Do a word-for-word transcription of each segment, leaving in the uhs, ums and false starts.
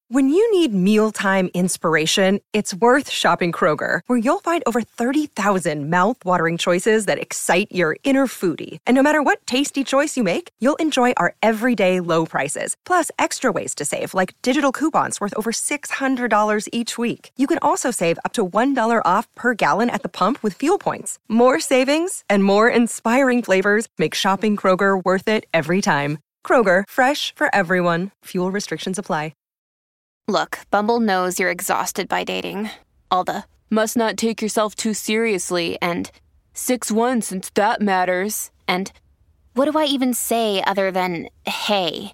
When you need mealtime inspiration, it's worth shopping Kroger, where you'll find over thirty thousand mouth-watering choices that excite your inner foodie. And no matter what tasty choice you make, you'll enjoy our everyday low prices, plus extra ways to save, like digital coupons worth over six hundred dollars each week. You can also save up to one dollar off per gallon at the pump with fuel points. More savings and more inspiring flavors make shopping Kroger worth it every time. Kroger, fresh for everyone. Fuel restrictions apply. Look, Bumble knows you're exhausted by dating. All the, must not take yourself too seriously, and six one since that matters, and what do I even say other than, hey?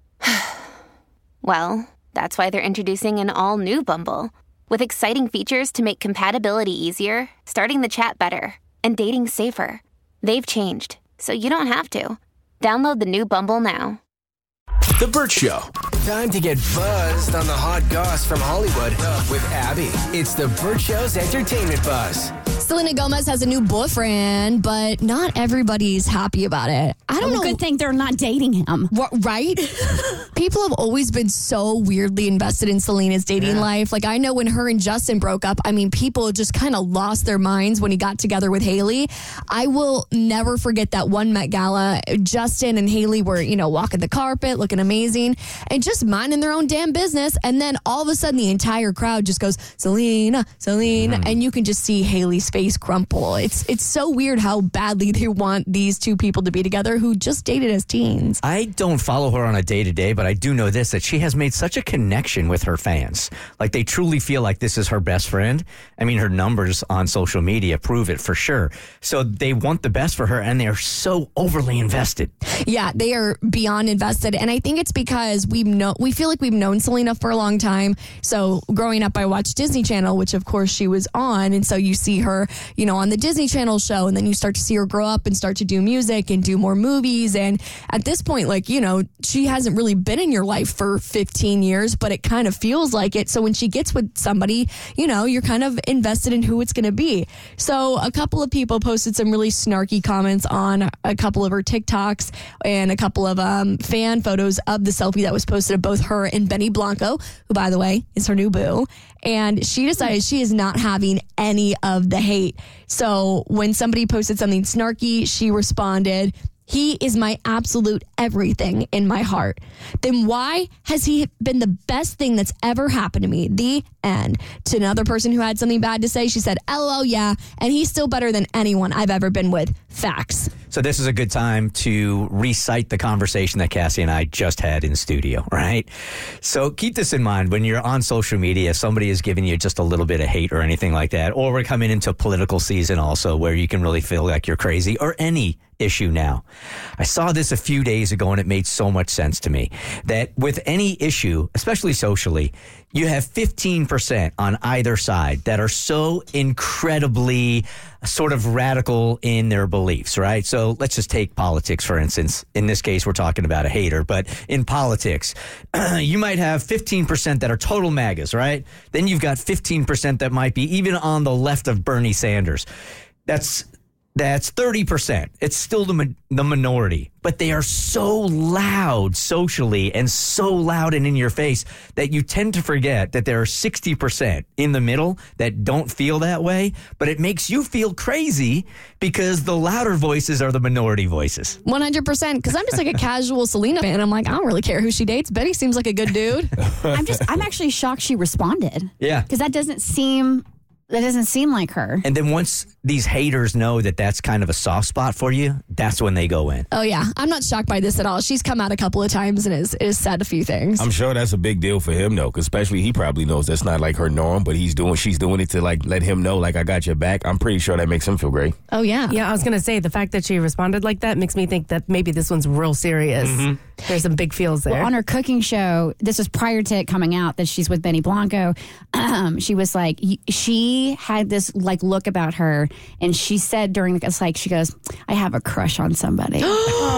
Well, that's why they're introducing an all-new Bumble, with exciting features to make compatibility easier, starting the chat better, and dating safer. They've changed, so you don't have to. Download the new Bumble now. The Burt Show. Time to get buzzed on the hot goss from Hollywood with Abby. It's The Burt Show's entertainment buzz. Selena Gomez has a new boyfriend, but not everybody's happy about it. I don't oh, know. Good thing they're not dating him. What, right? People have always been so weirdly invested in Selena's dating Yeah. life. Like, I know when her and Justin broke up, I mean, people just kind of lost their minds when he got together with Hailey. I will never forget that one Met Gala. Justin and Hailey were, you know, walking the carpet, looking amazing, and just minding their own damn business. And then all of a sudden, the entire crowd just goes, Selena, Selena. Mm. And you can just see Hailey's face crumple. It's it's so weird how badly they want these two people to be together who just dated as teens. I don't follow her on a day-to-day, but I do know this, that she has made such a connection with her fans. Like, they truly feel like this is her best friend. I mean, her numbers on social media prove it for sure. So they want the best for her, and they're so overly invested. Yeah, they are beyond invested. And I think it's because we know we feel like we've known Selena for a long time. So growing up, I watched Disney Channel, which of course she was on. And so you see her, you know, on the Disney Channel show, and then you start to see her grow up and start to do music and do more movies. And at this point, like, you know, she hasn't really been in your life for fifteen years, but it kind of feels like it. So when she gets with somebody, you know, you're kind of invested in who it's going to be. So a couple of people posted some really snarky comments on a couple of her TikToks and a couple of um, fan photos of the selfie that was posted of both her and Benny Blanco, who, by the way, is her new boo. And she decided she is not having any of the hate. So when somebody posted something snarky, she responded, "He is my absolute everything in my heart." Then why has he been the best thing that's ever happened to me? The end. To another person who had something bad to say, she said, L O L, yeah, and he's still better than anyone I've ever been with. Facts. So this is a good time to recite the conversation that Cassie and I just had in studio, right? So keep this in mind when you're on social media, somebody is giving you just a little bit of hate or anything like that, or we're coming into political season also where you can really feel like you're crazy, or any issue now. I saw this a few days ago and it made so much sense to me that with any issue, especially socially, you have fifteen percent on either side that are so incredibly sort of radical in their beliefs, right? So let's just take politics, for instance. In this case, we're talking about a hater, but in politics, you might have fifteen percent that are total MAGAs, right? Then you've got fifteen percent that might be even on the left of Bernie Sanders. That's That's thirty percent. It's still the, ma- the minority, but they are so loud socially and so loud and in your face that you tend to forget that there are sixty percent in the middle that don't feel that way, but it makes you feel crazy because the louder voices are the minority voices. one hundred percent. Because I'm just like a casual Selena fan. I'm like, I don't really care who she dates. Betty seems like a good dude. I'm just, I'm actually shocked she responded. Yeah. Because that doesn't seem... That doesn't seem like her. And then once these haters know that that's kind of a soft spot for you, that's when they go in. Oh, yeah. I'm not shocked by this at all. She's come out a couple of times and has, has said a few things. I'm sure that's a big deal for him, though, 'cause especially he probably knows that's not like her norm, but he's doing, she's doing it to like let him know, like, I got your back. I'm pretty sure that makes him feel great. Oh, yeah. Yeah, I was going to say, the fact that she responded like that makes me think that maybe this one's real serious. Mm-hmm. There's some big feels there. Well, on her cooking show, this was prior to it coming out that she's with Benny Blanco. Um, she was like, she had this like look about her, and she said during the, it's like, she goes, I have a crush on somebody. Oh.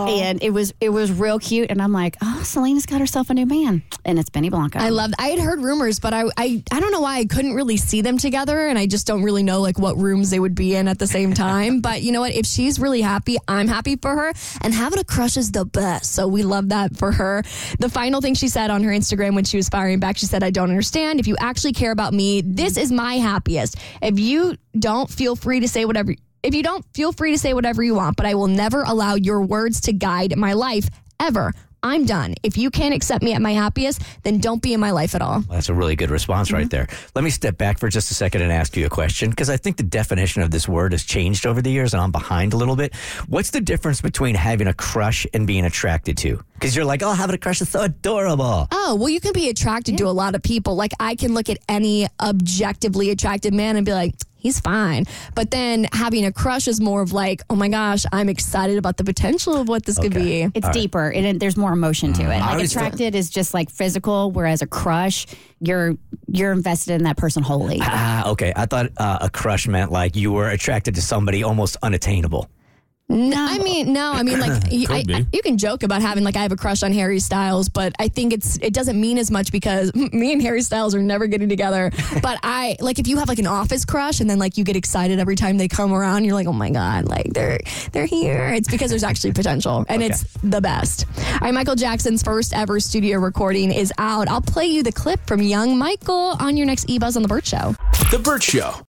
And it was it was real cute. And I'm like, oh, Selena's got herself a new man. And it's Benny Blanco. I love I had heard rumors, but I, I I don't know why I couldn't really see them together, and I just don't really know like what rooms they would be in at the same time. But you know what? If she's really happy, I'm happy for her. And having a crush is the best. So we love that for her. The final thing she said on her Instagram when she was firing back, she said, I don't understand. If you actually care about me, this is my happiest. If you don't, feel free to say whatever If you don't, feel free to say whatever you want, but I will never allow your words to guide my life, ever. I'm done. If you can't accept me at my happiest, then don't be in my life at all. Well, that's a really good response mm-hmm. right there. Let me step back for just a second and ask you a question, because I think the definition of this word has changed over the years, and I'm behind a little bit. What's the difference between having a crush and being attracted to? Because you're like, oh, having a crush is so adorable. Oh, well, you can be attracted yeah. to a lot of people. Like, I can look at any objectively attractive man and be like, he's fine. But then having a crush is more of like, oh my gosh, I'm excited about the potential of what this okay. could be. It's All deeper. Right. It, there's more emotion to it. Mm. Like attracted is just like physical, whereas a crush, you're you're invested in that person wholly. Ah, okay. I thought uh, a crush meant like you were attracted to somebody almost unattainable. No, I mean, no, I mean, like, you, I, I, you can joke about having, like, I have a crush on Harry Styles, but I think it's, it doesn't mean as much because me and Harry Styles are never getting together. But I, like, if you have, like, an office crush and then, like, you get excited every time they come around, you're like, oh my God, like, they're, they're here. It's because there's actually potential, and okay. it's the best. All right, Michael Jackson's first ever studio recording is out. I'll play you the clip from young Michael on your next E-Buzz on The Burt Show. The Burt Show.